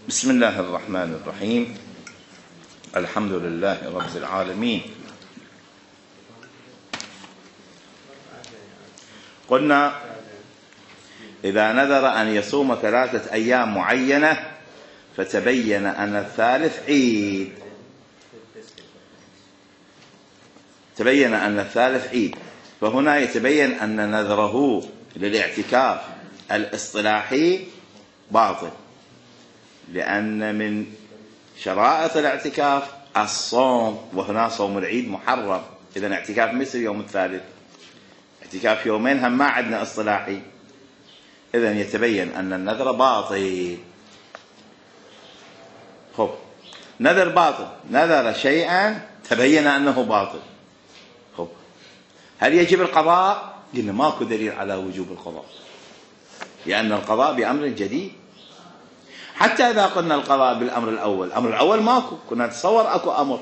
بسم الله الرحمن الرحيم. الحمد لله رب العالمين. قلنا إذا نذر أن يصوم 3 أيام معينة فتبين أن الثالث عيد، تبين أن الثالث عيد، فهنا يتبين أن نذره للاعتكاف الاصطلاحي باطل، لأن من شرائط الاعتكاف الصوم، وهنا صوم العيد محرم. إذن اعتكاف مثل يوم الثالث، اعتكاف يومين هم ما عندنا اصطلاحي، إذن يتبين أن النذر باطل. خب، نذر باطل، نذر شيئا تبين أنه باطل. خب، هل يجب القضاء؟ قلنا ماكو دليل على وجوب القضاء، لأن القضاء بأمر جديد. حتى إذا قلنا القضاء بالأمر الأول، الأمر الأول ماكو، كنا نتصور أكو أمر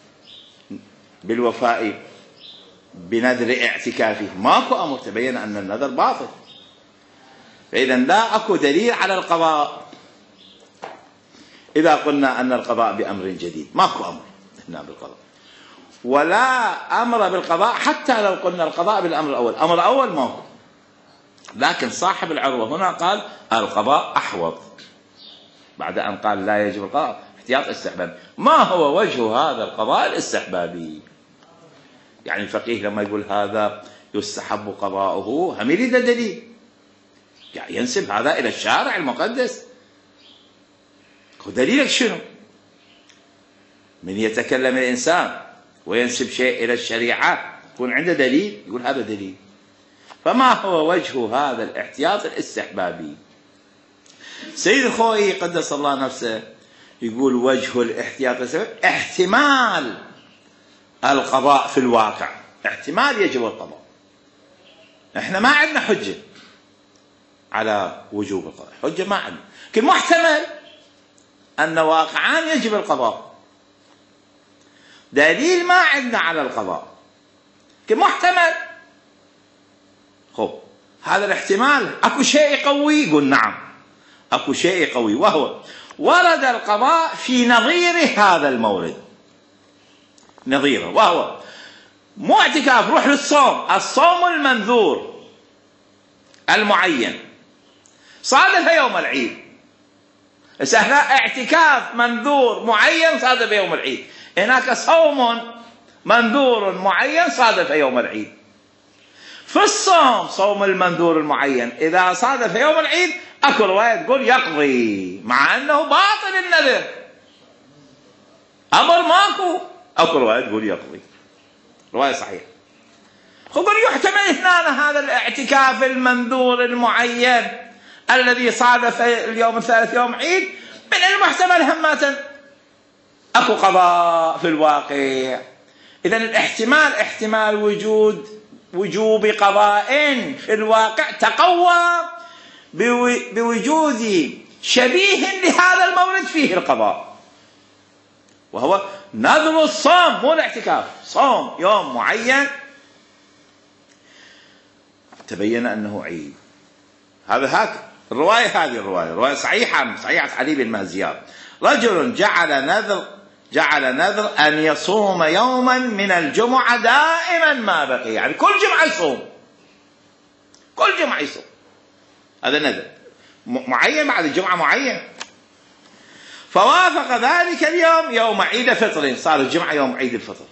بالوفاء بنذر اعتكافه، ماكو أمر، تبين أن النذر باطل، فإذا لا أكو دليل على القضاء. إذا قلنا أن القضاء بأمر جديد، ماكو أمر هنا بالقضاء، ولا أمر بالقضاء حتى لو قلنا القضاء بالأمر الأول، الأمر الأول ماكو. لكن صاحب العروة هنا قال القضاء أحوط، بعد أن قال لا يجب القضاء احتياط استحباب. ما هو وجه هذا القضاء الاستحبابي؟ يعني الفقيه لما يقول هذا يستحب قضاؤه هم يريد دليل، يعني ينسب هذا إلى الشارع المقدس. دليلك شنو؟ من يتكلم الإنسان وينسب شيء إلى الشريعة يكون عنده دليل، يقول هذا دليل. فما هو وجه هذا الاحتياط الاستحبابي؟ سيد الخوئي قدس الله نفسه يقول وجه الاحتياط الاستحبابي احتمال القضاء في الواقع، احتمال يجب القضاء. احنا ما عندنا حجة على وجوب القضاء، حجة ما عندنا، لكن محتمل أن واقعا يجب القضاء، دليل ما عندنا على القضاء، لكن محتمل. خب، هذا الاحتمال اكو شيء يقوي؟ يقول نعم اكو شيء يقوي، وهو ورد القضاء في نظير هذا المورد، نظيره، وهو مو اعتكاف، روح للصوم، الصوم المنذور المعين صادف يوم العيد. هنا اعتكاف منذور معين صادف يوم العيد، هناك صوم منذور معين صادف يوم العيد. في الصوم صوم المنذور المعين إذا صادف يوم العيد أكو رواية تقول يقضي، مع أنه باطل النذر، أمر ماكو، أكو رواية تقول يقضي، رواية صحيحة. خبر يحتمل هنا هذا الاعتكاف المنذور المعين الذي صادف اليوم الثالث يوم عيد، من المحتمل همة أكو قضاء في الواقع. إذن الاحتمال احتمال وجوب قضاء في الواقع تقوى بوجود شبيه لهذا المورد فيه القضاء، وهو نذر الصوم، مو الاعتكاف، صوم يوم معين تبين أنه عيد. هذا هاك الرواية، هذه الرواية صحيحة، صحيحة علي بن مازيار. رجل جعل نذر أن يصوم يوما من الجمعة دائما ما بقي، يعني كل جمعة يصوم، كل جمعة يصوم، هذا نذر معين بعد الجمعة معين. فوافق ذلك اليوم يوم عيد فطر، صار الجمعة يوم عيد الفطر،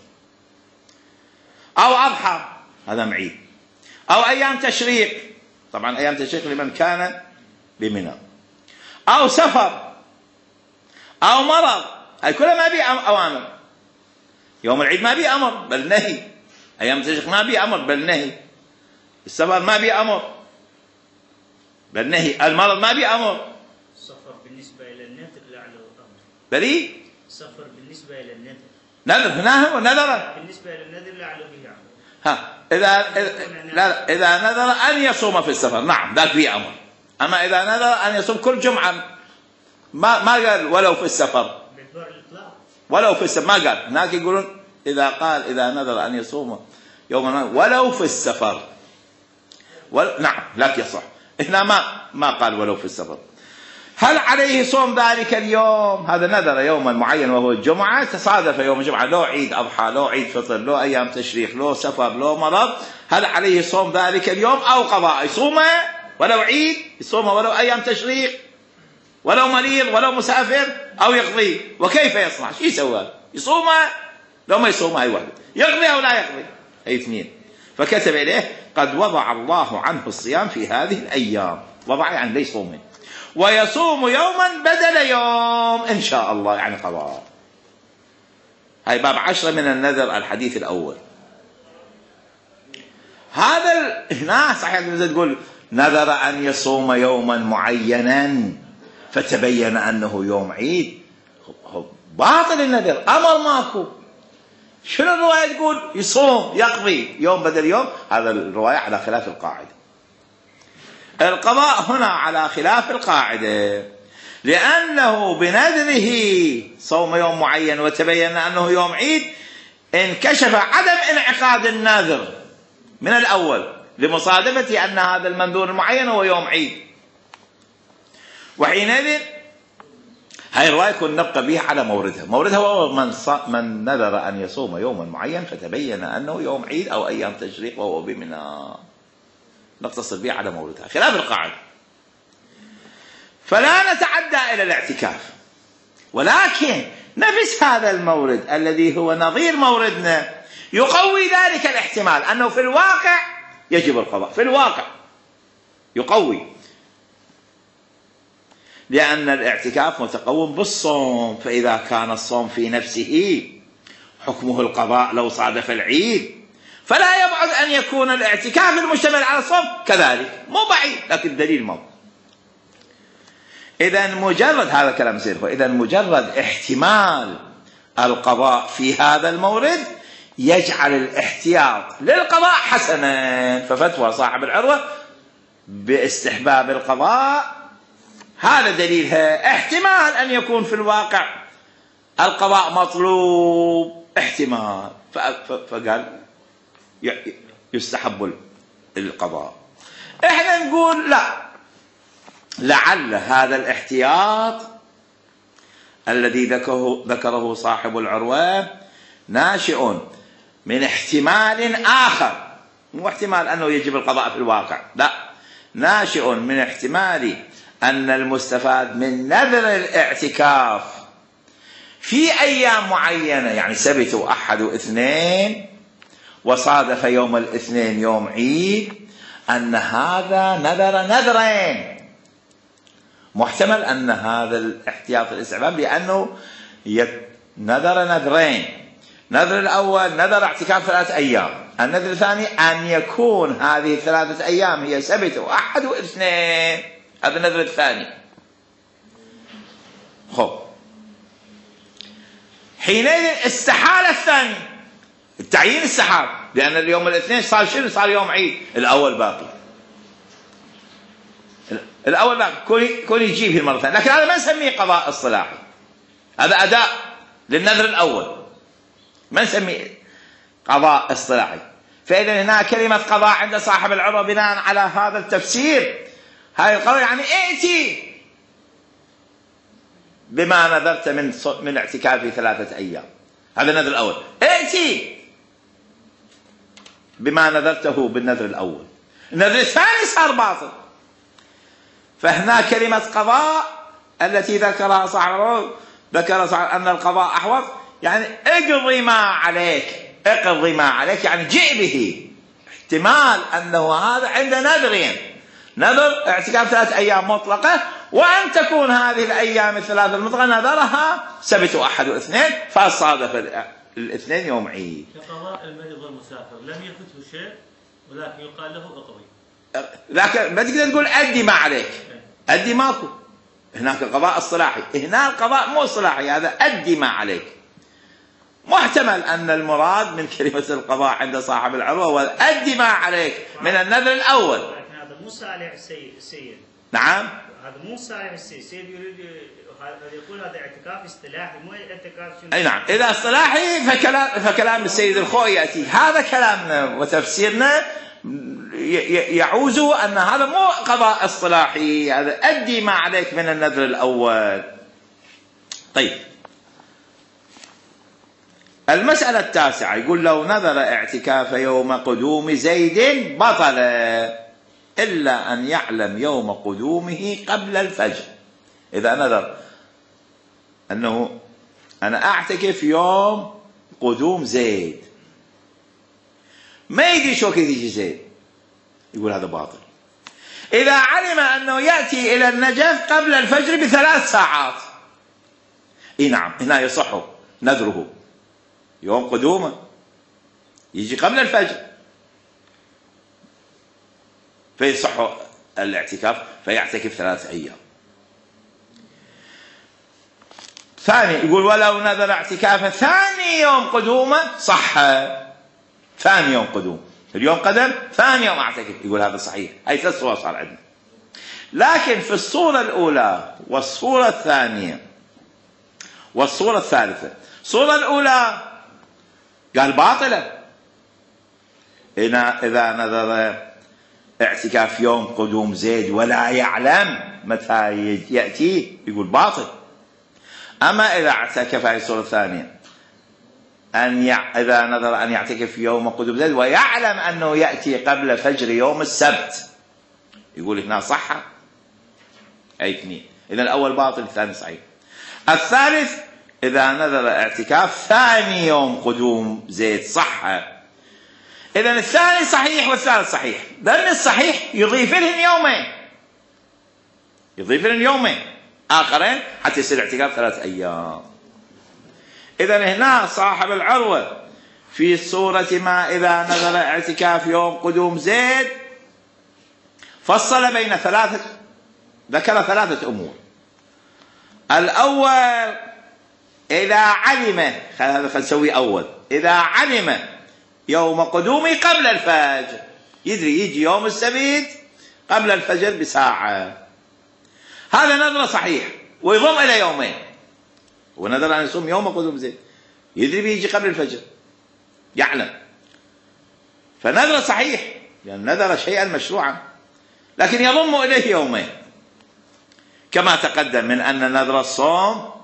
أو أضحى هذا معيد، أو أيام تشريق، طبعا أيام تشريق لمن كان بمنى، أو سفر، أو مرض، هاي كلها ما بي أوامر. يوم العيد ما بي أمر بل نهي، أيام التشريق ما بي أمر بل نهي، السفر ما بي أمر بل نهي، المرض ما بي أمر. السفر بالنسبة إلى النذر لعله أمر، بريء. السفر بالنسبة إلى النذر، نذر هنا هو نذر، بالنسبة إلى النذر لعله فيه أمر. ها، إذا نذر أن يصوم في السفر نعم ذاك فيه أمر، أما إذا نذر أن يصوم كل جمعة ما قال ولو في السفر، ولو في السفر ما قال. هناك يقولون إذا نذر أن يصوم يوما ولو في السفر، نعم لكن يصح. هنا ما قال ولو في السفر. هل عليه صوم ذلك اليوم؟ هذا نذر يوما معين وهو الجمعة، تصادف يوم الجمعة، لو عيد أضحى، لو عيد فطر، لو أيام تشريق، لو سفر، لو مرض، هل عليه صوم ذلك اليوم أو قضاء؟ يصومه ولو عيد، يصومه ولو أيام تشريق، ولو مريض، ولو مسافر، أو يقضي. وكيف يصنع؟ شو يسوى؟ يصومه لو ما يصومه أي واحد، يقضي أو لا يقضي، أي اثنين. فكتب إليه: قد وضع الله عنه الصيام في هذه الأيام. وضع يعني ليس صومه، ويصوم يوما بدل يوم إن شاء الله، يعني قضاء. هاي باب 10 من النذر، الحديث الأول. هذا هنا صحيح تقول نذر أن يصوم يوما معينا فتبين أنه يوم عيد، باطل النذر، أمر ماكو. شنو الرواية تقول؟ يصوم يقضي يوم بدل يوم. هذا الرواية على خلاف القاعدة. القضاء هنا على خلاف القاعدة، لأنه بنذره صوم يوم معين وتبين أنه يوم عيد انكشف عدم انعقاد النذر من الأول لمصادفة أن هذا المنذور المعين هو يوم عيد. وحينئذ هاي الرواية كن نبقى بها على موردها هو من نذر أن يصوم يوما معين فتبين أنه يوم عيد أو أيام تشريق وهو بمنى، نقتصر بها على موردها خلاف القاعدة. فلا نتعدى إلى الاعتكاف، ولكن نفس هذا المورد الذي هو نظير موردنا يقوي ذلك الاحتمال أنه في الواقع يجب القضاء، في الواقع يقوي، لأن الاعتكاف متقوم بالصوم، فإذا كان الصوم في نفسه حكمه القضاء لو صادف العيد، فلا يبعد أن يكون الاعتكاف المشتمل على الصوم كذلك، مو بعيد، لكن الدليل مو. إذا مجرد هذا الكلام سيره، إذا مجرد احتمال القضاء في هذا المورد يجعل الاحتياط للقضاء حسنا. ففتوى صاحب العروة باستحباب القضاء هذا دليلها، احتمال أن يكون في الواقع القضاء مطلوب، احتمال، فقال يستحب القضاء. احنا نقول لا، لعل هذا الاحتياط الذي ذكره صاحب العروة ناشئ من احتمال آخر، مو احتمال أنه يجب القضاء في الواقع، لا، ناشئ من احتمال أن المستفاد من نذر الاعتكاف في أيام معينة، يعني سبت وأحد واثنين، وصادف يوم الاثنين يوم عيد، أن هذا نذرين، محتمل أن هذا الاحتياط الاستحباب، لأنه نذرين. نذر الأول نذر اعتكاف 3 أيام، النذر الثاني أن يكون هذه 3 أيام هي سبت وأحد واثنين، هذا النذر الثاني. خب حينئذ استحال الثاني، التعيين استحال، لأن اليوم الاثنين صار شنو؟ صار يوم عيد، الأول باقي، الأول باقي، كون يجيب المرة الثانية، لكن هذا ما نسميه قضاء اصطلاحي، هذا أداء للنذر الأول، ما نسميه قضاء اصطلاحي. فإذا هنا كلمة قضاء عند صاحب العروة بناء على هذا التفسير، هاي القضاء يعني ائتي بما نذرت من اعتكافي 3 أيام، هذا النذر الأول، ائتي بما نذرته بالنذر الأول، النذر الثاني صار باطل. فهنا كلمة قضاء التي ذكرها صاحب العروة، ذكر أن القضاء أحوط، يعني اقضي ما عليك، اقضي ما عليك، يعني جئ به، احتمال أنه هذا عند نذرين، نذر اعتكاف 3 أيام مطلقة، وأن تكون هذه الأيام ال3 المطلقة نذرها سبت وأحد واثنين، فصادف الاثنين يوم عيد. كقضاء المريض والمسافر لم يفته شيء، ولكن يقال له اقضي، لكن ما تقدر تقول أدي ما عليك، أدي ماكو، هناك قضاء اصطلاحي، هنا القضاء مو اصطلاحي، هذا أدي ما عليك. محتمل أن المراد من كلمة القضاء عند صاحب العروة وأدي ما عليك من النذر الأول. لكن هذا مو صالح السيد. نعم، هذا مو صالح السيد يريد يقول هذا اعتكاف اصطلاحي، مو اعتكاف شنو؟ أي نعم، إذا اصطلاحي فكلام السيد الخوئي يأتي، هذا كلامنا وتفسيرنا يعوز أن هذا مو قضاء اصطلاحي، هذا أدي ما عليك من النذر الأول. طيب المسألة التاسعة يقول لو نذر اعتكاف يوم قدوم زيد بطل إلا أن يعلم يوم قدومه قبل الفجر. إذا نذر أنه أنا أعتكف يوم قدوم زيد، ما يدري شو يجي زيد، يقول هذا باطل. إذا علم أنه يأتي إلى النجف قبل الفجر ب3 ساعات، نعم هنا يصح نذره يوم قدومه، يجي قبل الفجر فيصح الاعتكاف فيعتكف 3 أيام. ثاني يقول ولو نذر اعتكافه ثاني يوم قدومه صح، ثاني يوم قدوم، اليوم قدم ثاني يوم اعتكف، يقول هذا صحيح. هاي 3 صور صار عندنا. لكن في الصورة الأولى والصورة الثانية والصورة الثالثة، الصورة الأولى قال باطلة. إذا نذر اعتكاف يوم قدوم زيد ولا يعلم متى يأتي يقول باطل. أما إذا اعتكف، هذه الصورة الثانية، إذا نذر أن يعتكف يوم قدوم زيد ويعلم أنه يأتي قبل فجر يوم السبت، يقول هنا صح. أي 2. إذا الأول باطل الثاني صحيح. الثالث إذا نذر اعتكاف ثاني يوم قدوم زيد صح. إذا الثاني صحيح والثالث صحيح، لأن الصحيح يضيف لهم يومين آخرين حتى يصير اعتكاف 3 أيام. إذا هنا صاحب العروة في صورة ما إذا نذر اعتكاف يوم قدوم زيد فصل بين ذكر 3 أمور. الأول إذا علم، هذا نسوي أول، إذا علم يوم قدومه قبل الفجر، يدري يجي يوم السبت قبل الفجر بساعة، هذا نذر صحيح ويضم إلى يومين. ونذر أن يصوم يوم قدوم زيد، يدري بيجي قبل الفجر، يعلم، فنذر صحيح لأن نذر شيئا مشروعا، لكن يضم إليه يومين، كما تقدم من أن نذر الصوم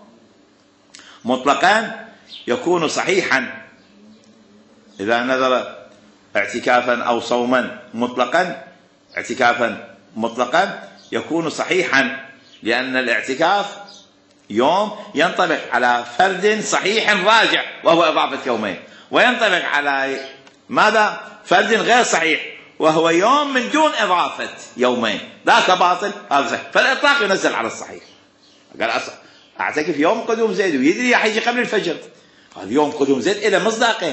مطلقا يكون صحيحا. إذا نذر اعتكافا أو صوما مطلقا، اعتكافا مطلقا يكون صحيحا، لأن الاعتكاف يوم ينطبق على فرد صحيح راجع وهو إضافة يومين، وينطبق على ماذا؟ فرد غير صحيح وهو يوم من دون إضافة يومين، ذاك باطل هذا صحيح. فالإطلاق ينزل على الصحيح. قال أعتكف يوم قدوم زيد ويدري راح يجي قبل الفجر، هذا يوم قدوم زيد إلى مصداقين،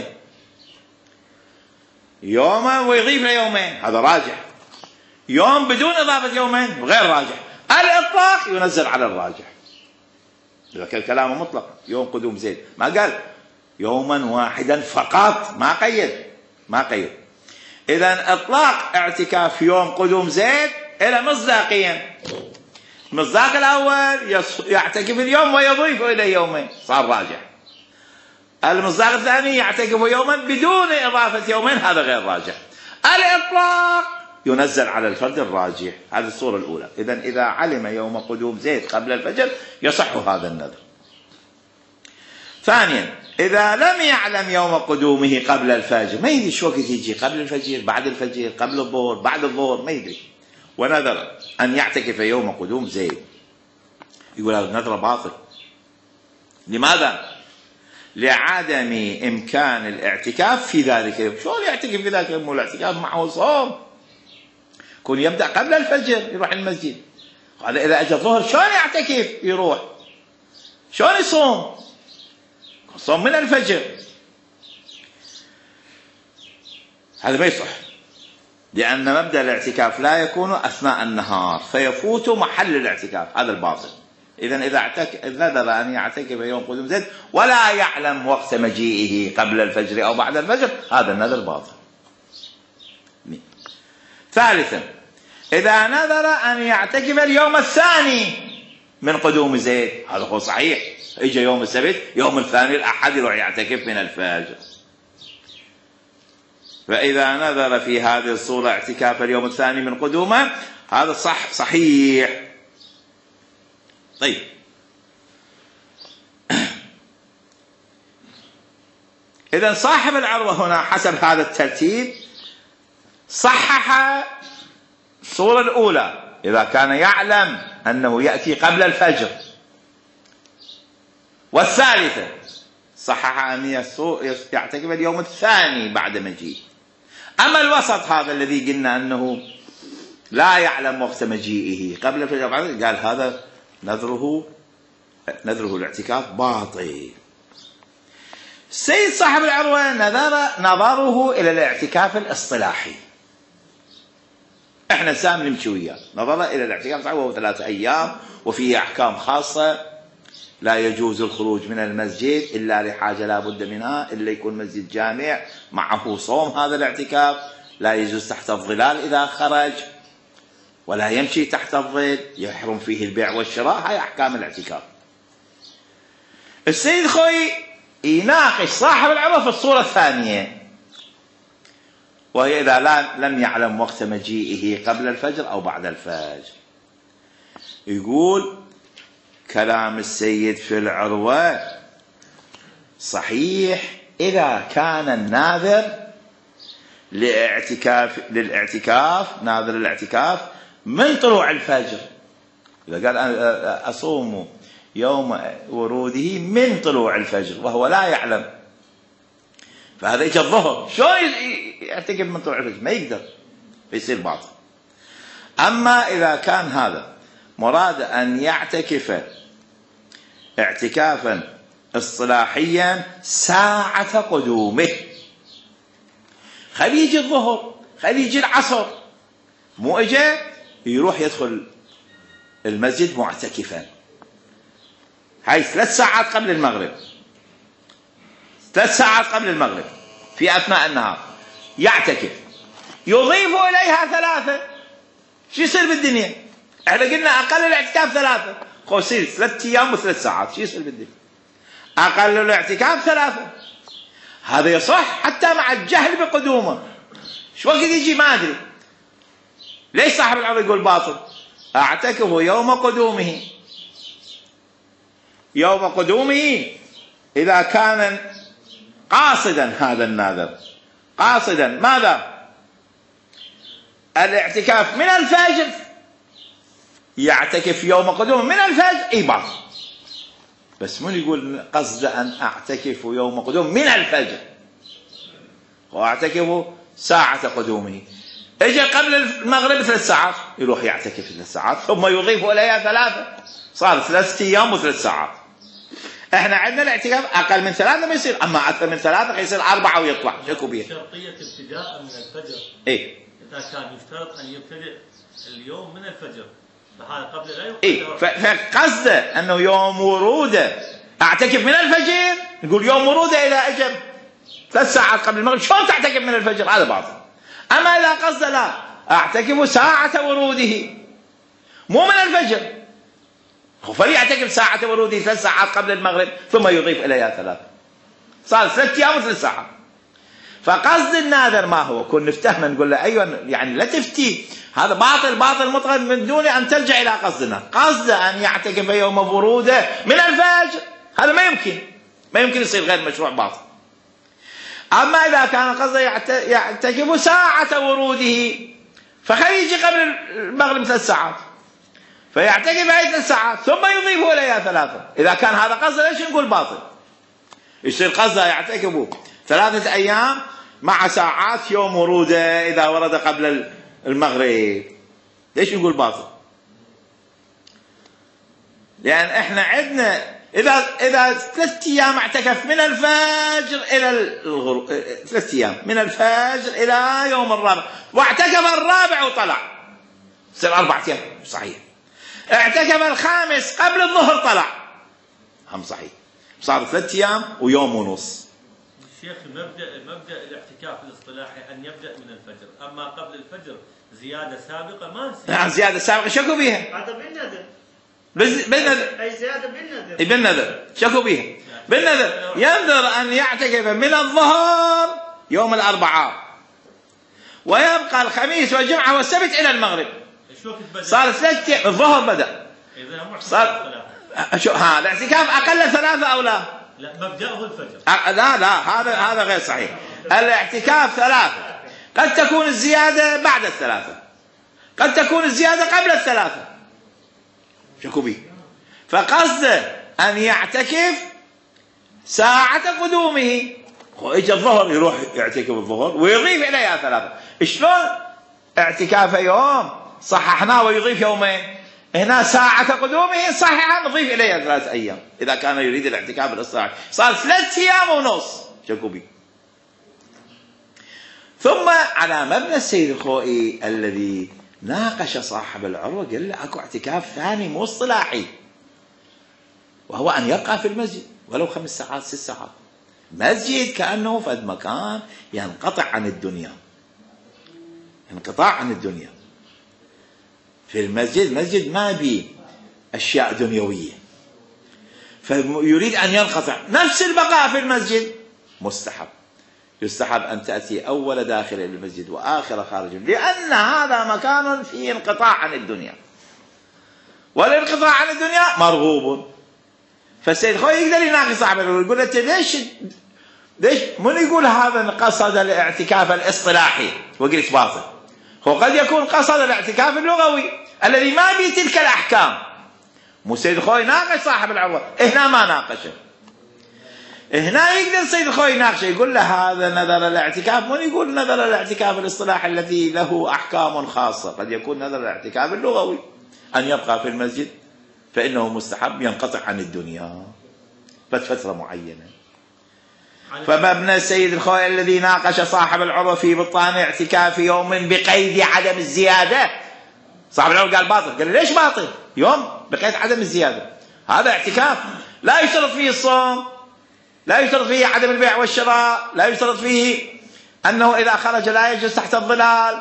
يوم ويضيف له يومين هذا راجح، يوم بدون إضافة يومين غير راجح. الإطلاق ينزل على الراجح. إذا كان كلامه مطلق يوم قدوم زيد، ما قال يوما واحدا فقط، ما قيد. إذا إطلاق اعتكاف يوم قدوم زيد إلى مصداقين. المصداق الأول يعتكف اليوم ويضيف إلى يومين صار راجح. المصداق الثاني يعتكف يوما بدون إضافة يومين، هذا غير راجح. الإطلاق ينزل على الفرد الراجح. هذه الصورة الأولى. إذا علم يوم قدوم زيد قبل الفجر يصح هذا النذر. ثانيا إذا لم يعلم يوم قدومه قبل الفجر، ما يدري شو وقت يجي، قبل الفجر، بعد الفجر، قبل الظهر، بعد الظهر، ما يدري، ونذر أن يعتكف يوم قدوم زيد، يقول هذا النذر باطل. لماذا؟ لعدم إمكان الاعتكاف في ذلك اليوم. شلون يعتكف في ذلك اليوم؟ الاعتكاف معه صوم، يكون يبدأ قبل الفجر يروح المسجد، هذا إذا أجى الظهر شلون يعتكف؟ يروح شلون يصوم؟ صوم من الفجر، هذا ما يصح، لأن مبدأ الاعتكاف لا يكون أثناء النهار فيفوت محل الاعتكاف، هذا الباطل. إذا نذر أن يعتكف يوم قدوم زيد ولا يعلم وقت مجيئه قبل الفجر أو بعد الفجر، هذا النذر باطل. ثالثا إذا نذر أن يعتكف اليوم الثاني من قدوم زيد، هذا هو صحيح، يجي يوم السبت، يوم الثاني الأحد يروح يعتكف من الفجر، فإذا نذر في هذه الصورة اعتكاف اليوم الثاني من قدومه هذا صحيح. طيب، إذا صاحب العروة هنا حسب هذا الترتيب صحح الصورة الأولى إذا كان يعلم أنه يأتي قبل الفجر، والثالثة صحح أن يعتكف اليوم الثاني بعد مجيء. أما الوسط هذا الذي قلنا أنه لا يعلم وقت مجيئه قبل الفجر قال هذا نذره الاعتكاف باطل. السيد صاحب العروة نظره إلى الاعتكاف الاصطلاحي. احنا سام نمشي وياه، نظر إلى الاعتكاف وهو 3 أيام وفيه أحكام خاصة. لا يجوز الخروج من المسجد إلا لحاجة لا بد منها، إلا يكون مسجد جامع معه صوم هذا الاعتكاف. لا يجوز تحت الظلال إذا خرج، ولا يمشي تحت الظل، يحرم فيه البيع والشراء. هاي أحكام الاعتكاف. السيد خوي يناقش صاحب العروة في الصورة الثانية، وهي إذا لم يعلم وقت مجيئه قبل الفجر أو بعد الفجر. يقول كلام السيد في العروة صحيح إذا كان الناذر ناذر الاعتكاف من طلوع الفجر. إذا قال أصوم يوم وروده من طلوع الفجر وهو لا يعلم، فهذا يجي الظهر، شلون يعتكف من طلوع الفجر؟ ما يقدر، فيصير باطل. أما إذا كان هذا مراد أن يعتكف اعتكافا اصطلاحيا ساعة قدومه، خليه يجي الظهر، خليه يجي العصر، مو اجى يروح يدخل المسجد معتكفا. هاي 3 ساعات قبل المغرب، 3 ساعات قبل المغرب في أثناء النهار يعتكف، يضيف إليها 3. شو يصير بالدنيا؟ احنا قلنا أقل الاعتكاف 3، يصير 3 أيام و3 ساعات. شو يصير بالدنيا؟ أقل الاعتكاف 3. هذا يصح حتى مع الجهل بقدومه. شو وقت يجي ما أدري. ليش صاحب العروة يقول باطل؟ أعتكف يوم قدومه. يوم قدومه إذا كان قاصدا هذا الناذر، قاصدا ماذا؟ الاعتكاف من الفجر، يعتكف يوم قدومه من الفجر، اي باطل. بس من يقول قصد أن أعتكف يوم قدوم من الفجر وأعتكف ساعة قدومه، اجى قبل المغرب 3 ساعات يروح يعتكف 3 ساعات ثم يضيف إليها 3، صار 3 أيام و3 ساعات. احنا عندنا الاعتكاف أقل من 3 ما يصير، أما أكثر من 3 يصير 4 ويطلع. شكو بيه شرطية ابتداء من الفجر. إيه؟ إذا كان يفترض أن يبتدئ اليوم من الفجر فهذا قبل لا يوم. إيه؟ فقصده أنه يوم وروده أعتكف من الفجر، نقول يوم وروده إلى أجل 3 ساعات قبل المغرب، شلون تعتكف من الفجر؟ هذا باطل. أما إذا قصده لا أعتكف ساعة وروده مو من الفجر، فليعتكف ساعة وروده 3 ساعات قبل المغرب ثم يضيف إليها 3، صار 3 أيام و3 ساعات. فقصد الناذر ما هو؟ كن نفتهمه نقول له أيوة، يعني لا تفتي هذا باطل باطل مطلق من دون أن ترجع إلى قصدنا. قصده أن يعتكف يوم وروده من الفجر، هذا ما يمكن يصير غير مشروع باطل. أما إذا كان قصده يعتكف ساعة وروده، فخليه يجي قبل المغرب 3 ساعات فيعتكف هاي 3 ساعات ثم يضيف إليها 3. إذا كان هذا قصده ليش نقول باطل؟ يصير قصده يعتكف 3 أيام مع ساعات يوم وروده إذا ورد قبل المغرب، ليش نقول باطل؟ لأن إحنا عندنا إذا 3 أيام اعتكف من الفجر إلى الغروب، 3 أيام من الفجر إلى يوم الرابع، واعتكف الرابع وطلع، يصير 4 أيام صحيح. اعتكف الخامس قبل الظهر طلع، هم صحيح، صار 3 أيام ويوم ونص. الشيخ مبدأ الاعتكاف الاصطلاحي أن يبدأ من الفجر، أما قبل الفجر زيادة سابقة ما تصير. نعم زيادة سابقة شكو بيها؟ هذا بالنذر. بالنذر. أي زيادة بالنذر. بالنذر شكو بيها؟ بالنذر ينذر أن يعتكف من الظهر يوم الأربعاء ويبقى الخميس والجمعة والسبت إلى المغرب. صار 3 أيام. الظهر بدأ. صار شو الاعتكاف أقل 3 أو لا؟ لا مبدأه الفجر. لا هذا غير صحيح. الاعتكاف 3، قد تكون الزيادة بعد 3، قد تكون الزيادة قبل 3. شكو بيه؟ فقصده أن يعتكف ساعة قدومه. اجى الظهر يروح يعتكف الظهر ويضيف إليها 3. شلون اعتكافه يوم صححناه ويضيف يومين؟ هنا ساعة قدومه صحيحة نضيف إليها 3 أيام إذا كان يريد الاعتكاف الاصطلاحي. صار 3 أيام ونص. شكو بيه؟ ثم على مبنى السيد الخوئي الذي ناقش صاحب العروة قال له اكو اعتكاف ثاني مو اصطلاحي، وهو ان يبقى في المسجد ولو 5 ساعات 6 ساعات. مسجد كأنه فد مكان ينقطع عن الدنيا، انقطاع عن الدنيا. في المسجد ما بيه اشياء دنيوية، فيريد ان ينقطع. نفس البقاء في المسجد مستحب، يستحب أن تأتي أول داخل إلى المسجد وآخر خارج، لأن هذا مكان فيه انقطاع عن الدنيا، والانقطاع عن الدنيا مرغوب. فالسيد خوي يقدر يناقش صاحبه ويقول أنت ليش من يقول هذا قصد الاعتكاف الاصطلاحي وقلت باطل؟ هو قد يكون قصد الاعتكاف اللغوي الذي ما به تلك الأحكام. مو السيد خوي ناقش صاحب العروة، هنا ما ناقشه. هنا يقدر السيد الخوي يناقشه يقول له هذا نذر الاعتكاف، من يقول نذر الاعتكاف الاصطلاحي الذي له احكام خاصه. قد يكون نذر الاعتكاف اللغوي ان يبقى في المسجد فانه مستحب ينقطع عن الدنيا فتره معينه. فمبنى السيد الخوي الذي ناقش صاحب العروة في بطلان اعتكاف يوم بقيد عدم الزياده. صاحب العروة قال باطل، قال ليش باطل؟ يوم بقيد عدم الزياده، هذا اعتكاف لا يشترط فيه الصوم، لا يشترط فيه عدم البيع والشراء، لا يشترط فيه أنه إذا خرج لا يجلس تحت الظلال.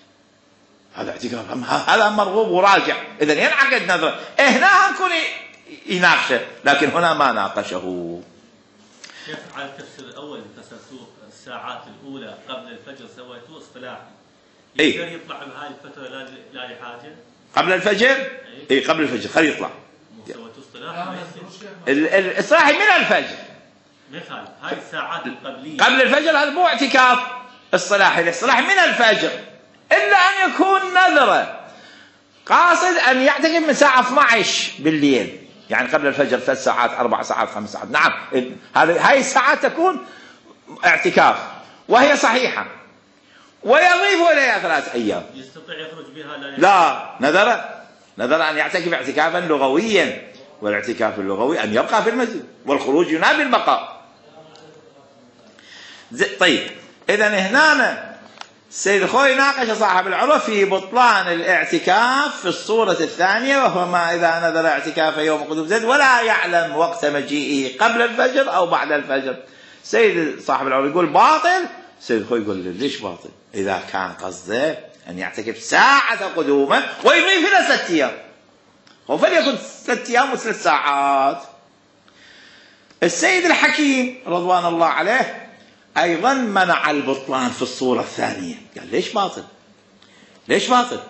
هذا اعتكاف، هذا مرغوب وراجع، إذن ينعقد نذره. هنا نكون يناقشه، لكن هنا ما ناقشه. كيف على التفسير الأول فسرتوه الساعات الأولى قبل الفجر سويتوه اصطلاحي، يقدر يطلع بهاي الفترة لا لحاجة؟ قبل الفجر؟ إي قبل الفجر خليه يطلع. سويتوه اصطلاحي؟ الإصلاحي من الفجر. مثال هاي الساعات القبلية قبل الفجر هذا مو اعتكاف اصطلاحي، الاصطلاحي من الفجر، إلا أن يكون نذره قاصد أن يعتكف من الساعة 12 بالليل، يعني قبل الفجر 3 ساعات 4 ساعات 5 ساعات. نعم هاي الساعات تكون اعتكاف وهي صحيحة، ويضيف إليها 3 أيام. يستطيع يخرج بها؟ لا، نذر أن يعتكف اعتكافا لغويا، والاعتكاف اللغوي أن يبقى في المسجد، والخروج ينافي البقاء. طيب إذن هنا السيد الخوي ناقش صاحب العروة في بطلان الاعتكاف في الصورة الثانية، وهو ما إذا نذر اعتكاف يوم قدوم زيد ولا يعلم وقت مجيئه قبل الفجر أو بعد الفجر. سيد صاحب العروة يقول باطل. السيد الخوي يقول ليش باطل؟ إذا كان قصده أن يعتكف ساعة قدومه ويضيف إلى 3 أيام، فليكن 3 أيام و3 ساعات. السيد الحكيم رضوان الله عليه أيضا منع البطلان في الصورة الثانية. قال ليش باطل؟ ليش باطل؟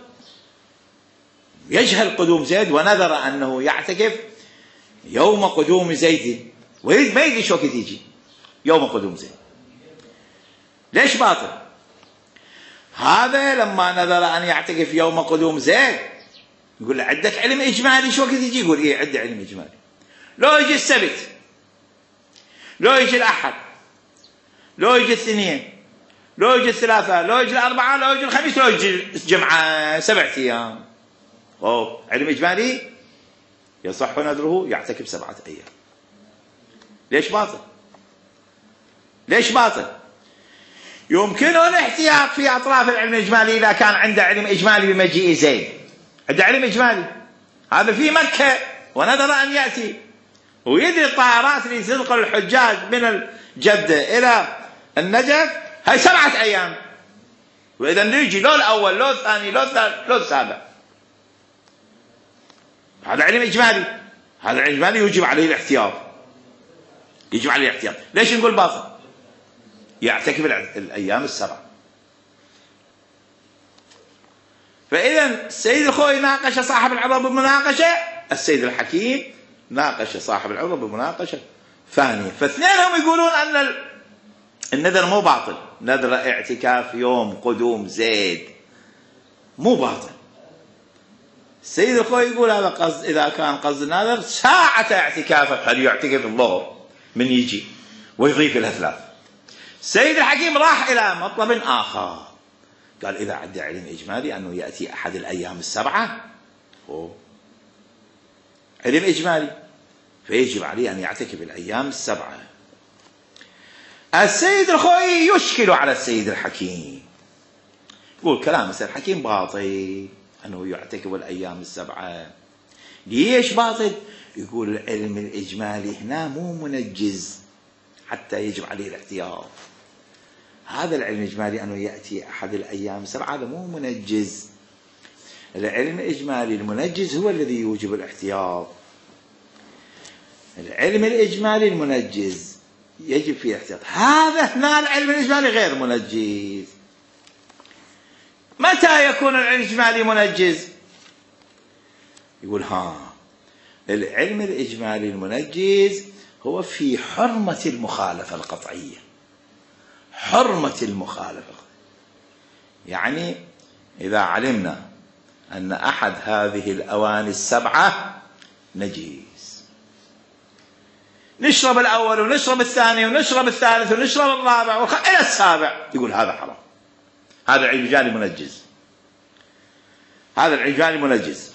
يجهل قدوم زيد ونذر أنه يعتكف يوم قدوم زيد، ويريد ما يدري شو وقت يجي يوم قدوم زيد. ليش باطل؟ هذا لما نذر أن يعتكف يوم قدوم زيد يقول له عندك علم إجمالي شو وقت يجي؟ يقول إيه عندي علم إجمالي. لو يجي السبت، لو يجي الأحد، لو يجي الاثنين، لو يجي الثلاثاء، لو يجي الأربعاء، لو يجي الخميس، لو يجي الجمعة، 7 أيام. علم إجمالي يصح نذره يعتكف 7 أيام. ليش باطل؟ ليش باطل؟ يمكنه الاحتياط في أطراف العلم الإجمالي إذا كان عنده علم إجمالي بمجيء زيد، عنده علم إجمالي، هذا في مكة ونذر أن يأتي، ويدري الطائرات اللي تنقل الحجاج من الجدة إلى النجف هاي 7 أيام، وإذا يجي لو الأول لو الثاني لو الثالث لو السابع. هذا علم إجمالي، هذا علم إجمالي يجب عليه الاحتياط، يجب عليه الاحتياط. ليش نقول باطل؟ يعتكف الأيام ال7. فإذا السيد الخوئي ناقش صاحب العروة بمناقشة، السيد الحكيم ناقش صاحب العروة بمناقشة ثانية، فاثنينهم يقولون أن النذر مو باطل، نذر اعتكاف يوم قدوم زيد مو باطل. السيد الخوئي يقول هذا قصد، إذا كان قصد النذر ساعة اعتكافه، هل يعتكف الظهر من يجي ويضيف إلى 3. السيد الحكيم راح إلى مطلب آخر، قال إذا عندي علم إجمالي أنه يأتي أحد الأيام 7، علم إجمالي، فيجب عليه أن يعتكف الأيام 7. السيد الخوئي يشكل على السيد الحكيم، يقول كلام السيد الحكيم باطل أنه يعتكف الأيام 7. ليش باطل؟ يقول العلم الإجمالي هنا مو منجز حتى يجب عليه الاحتياط. هذا العلم الإجمالي أنه يأتي أحد الأيام 7 هذا مو منجز. العلم الإجمالي المنجز هو الذي يوجب الاحتياط. العلم الإجمالي المنجز يجب فيه احتياط. هذا هنا العلم الإجمالي غير منجز. متى يكون العلم الإجمالي منجز؟ يقول العلم الإجمالي المنجز هو في حرمة المخالفة القطعية. حرمة المخالفة، يعني إذا علمنا أن أحد هذه الأواني 7 نجيس، نشرب الأول ونشرب الثاني ونشرب الثالث ونشرب الرابع إلى 7، يقول هذا حرام. هذا العلم الإجمالي منجز. هذا العلم الإجمالي منجز.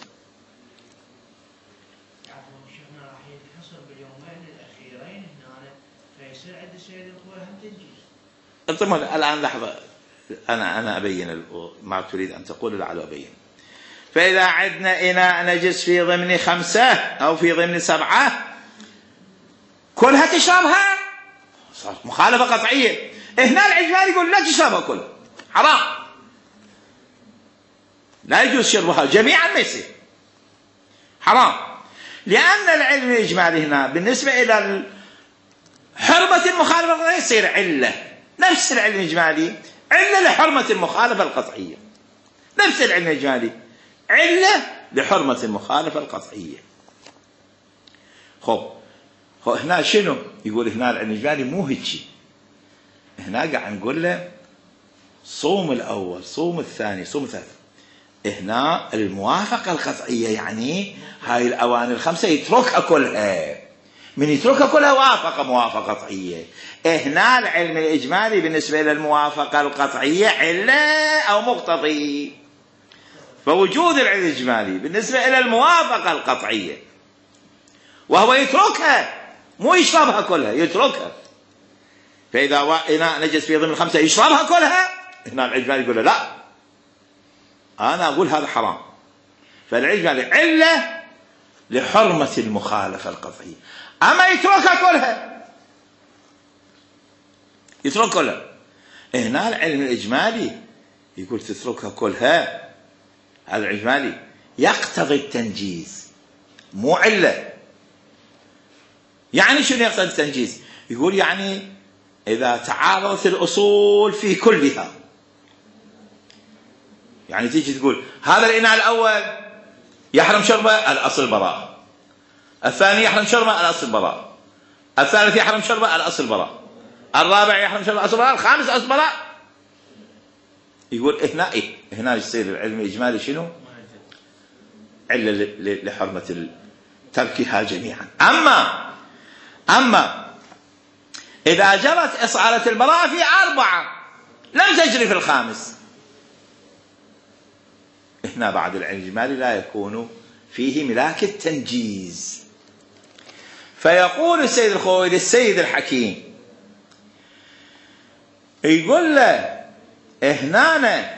الآن لحظة، أنا أبين ما تريد أن تقول، لعل أبين. فإذا عندنا إناء نجس في ضمن 5 أو في ضمن 7 كلها تشربها، صارت مخالفة قطعية. هنا الإجمالي يقول لا تشربها كلها، حرام، لا يجوز شربها جميعا، ما يصير، حرام. لأن العلم الإجمالي هنا بالنسبة إلى حرمة المخالفة القطعية يصير علة، نفس العلم الإجمالي علة لحرمة المخالفة القطعية، نفس العلم الإجمالي علة لحرمة المخالفة القطعية. خب هنا شنو يقول؟ هنا العلم الإجمالي مو هيك، هنا قاعد نقول له صوم الأول، صوم الثاني، صوم الثالث. هنا الموافقة القطعية يعني هاي الأواني 5 يتركها كلها، من يتركها كلها وافق موافقة قطعية. هنا العلم الإجمالي بالنسبة للموافقة القطعية علة أو مقتضي، فوجود العلم الإجمالي بالنسبة إلى الموافقة القطعية وهو يتركها مو يشربها كلها، يتركها. فإذا إناء نجس في ضمن 5 يشربها كلها، هنا العلم الإجمالي يقول لا، أنا أقول هذا حرام. فالعلم الإجمالي علة لحرمة المخالفة القطعية، أما يتركها كلها، يترك كلها. هنا العلم الإجمالي يقول تتركها كلها، هذا الإجمالي يقتضي التنجيز مو علة. يعني شنو يقتضي التنجيز؟ يقول يعني إذا تعارضت الأصول في كلها، يعني تيجي تقول هذا الإناء الأول يحرم شربه الأصل براء، الثاني يحرم شربه الأصل براء، الثالث يحرم شربه الأصل براء، الرابع يحرم شربه الأصل براء، الخامس أصل براء. يقول هنا يصير العلم الإجمالي شنو؟ علة لحرمة تركها جميعا. أما إذا جرت إصالة البراءة في 4 لم تجري في الخامس، هنا بعد العلم الإجمالي لا يكون فيه ملاك التنجيز. فيقول السيد الخوئي للسيد الحكيم، يقول له هنا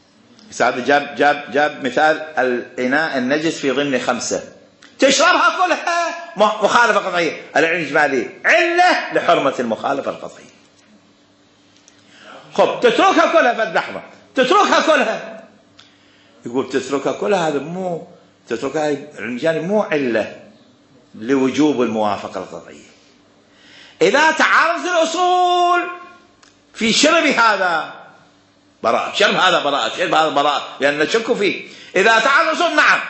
جاب مثال الإناء النجس في ضمن 5 تشربها كلها مخالفة قطعية، العلم الإجمالي علة لحرمة المخالفة القطعية. خب تتركها كلها بعد لحظة، تتركها كلها، يقول تتركها كلها، هذا مو تتركها العلم الإجمالي مو علة لوجوب الموافقة القطعية. إذا تعارضت الأصول في شرب هذا براءة، شرب هذا براءة، شرب هذا براءة، لأن نشك فيه. إذا تعارض الأصول نعم،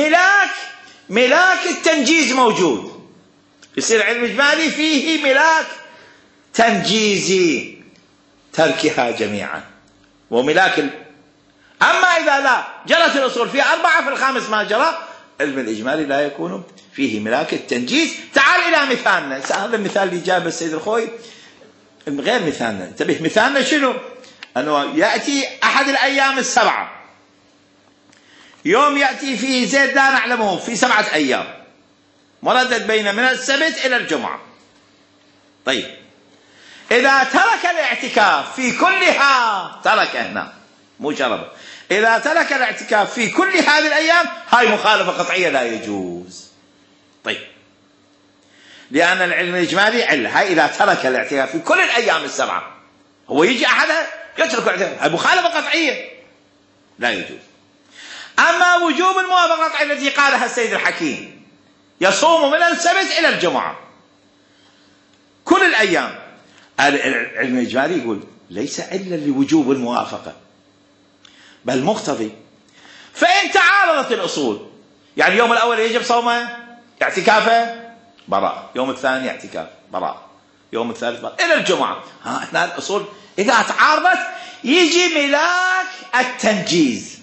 ملاك التنجيز موجود، يصير علم إجمالي فيه ملاك تنجيزي تركها جميعا وملاك أما إذا لا جرت الأصول فيها 4 في الخامس ما جرى، علم الإجمالي لا يكون فيه ملاك التنجيز. تعال إلى مثالنا، هذا المثال اللي جابه السيد الخوي غير مثالنا، انتبه مثالنا شنو؟ أنه يأتي أحد الأيام السبعة، يوم يأتي فيه زيد لا نعلمه في 7 أيام مردد بين من السبت إلى الجمعة. طيب إذا ترك الاعتكاف في كلها، ترك هنا مو جرب، إذا ترك الاعتكاف في كل هذه الأيام هاي مخالفة قطعية لا يجوز. طيب لأن العلم الإجمالي علة، هاي إذا ترك الاعتكاف في كل الأيام السبعة، هو يجي أحدها يترك الاعتكاف، هاي مخالفة قطعية لا يجوز. أما وجوب الموافقة القطعية التي قالها السيد الحكيم، يصوم من السبت إلى الجمعة كل الأيام، العلم الإجمالي يقول ليس علة لوجوب الموافقة بل مقتضي. فإن تعارضت الأصول، يعني اليوم الأول يجب صومه اعتكافه براء، يوم الثاني اعتكاف براء، يوم الثالث براء إلى الجمعة، هنا الأصول إذا تعارضت يجي ملاك التنجيز.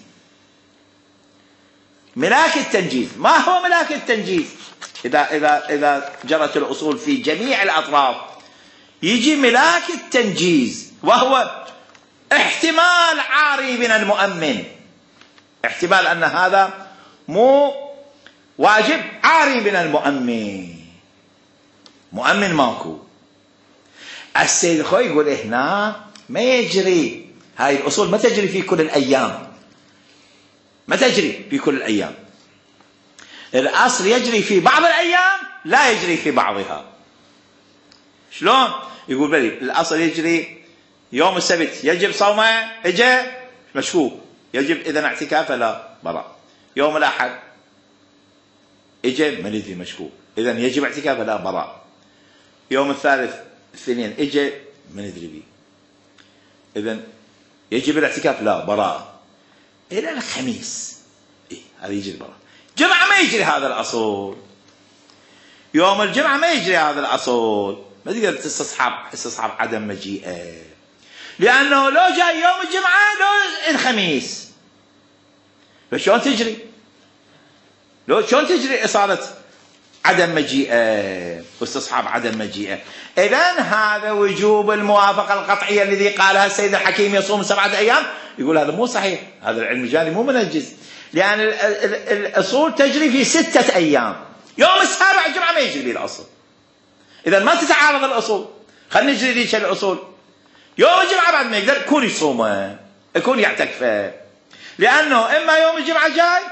ملاك التنجيز ما هو ملاك التنجيز؟ إذا جرت الأصول في جميع الأطراف يجي ملاك التنجيز، وهو احتمال عاري من المؤمن، احتمال أن هذا مو واجب، عاري من المؤمن، مؤمن ماكو. السيد الخوي يقول هنا ما يجري، هاي الأصول ما تجري في كل الأيام، ما تجري في كل الأيام، الأصل يجري في بعض الأيام لا يجري في بعضها. شلون؟ يقول بلي الأصل يجري يوم السبت يجب صومه، اجى مشكوك يجب إذا اعتكافه لا براء، يوم الأحد اجى ما ندري مشكوك إذا يجب اعتكافه لا براء، يوم الثالث الاثنين اجى ما ندري بيه إذا يجب الاعتكاف لا براء، إلى الخميس هذا يجري براء. جمعة ما يجري هذا الأصول، يوم الجمعة ما يجري هذا الأصول، ما تقدر تستصحب عدم مجيئه، لأنه لو جاء يوم الجمعة لو الخميس، فشون تجري؟ لو شون تجري إصالة عدم مجيئه واستصحاب عدم مجيئه؟ إذن هذا وجوب الموافقة القطعية الذي قالها السيد الحكيم يصوم 7 أيام، يقول هذا مو صحيح، هذا العلم الجالي مو منجز، لأن الأصول تجري في 6 أيام، يوم السابع الجمعة ما يجري به الأصل، إذا ما تتعارض الأصول، خلينا نجري ذيك الأصول، يوم الجمعة بعد ما يقدر يكون يصومه، يكون يعتكفه، لأنه إما يوم الجمعة جاي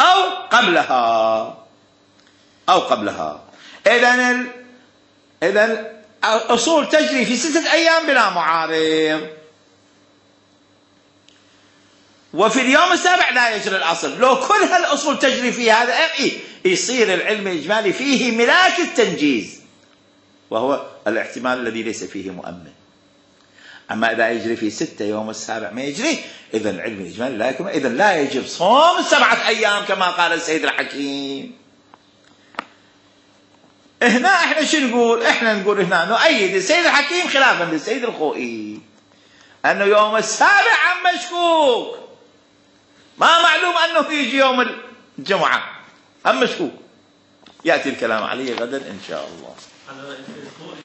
أو قبلها. إذن الأصول تجري في 6 أيام بلا معارض، وفي اليوم السابع لا يجري الأصل. لو كل هالأصول تجري في هذا يصير العلم الإجمالي فيه ملاك التنجيز، وهو الاحتمال الذي ليس فيه مؤمن. أما إذا يجري في 6 يوم السابع ما يجري، إذا العلم الإجمالي لا يكون، إذا لا يجب صوم 7 أيام كما قال السيد الحكيم. هنا احنا شو نقول؟ احنا نقول هنا نؤيد السيد الحكيم خلافا للسيد الخوئي، أنه يوم السابع عم مشكوك، ما معلوم أنه يجي يوم الجمعة، هم مشكوك، يأتي الكلام عليه غدا إن شاء الله.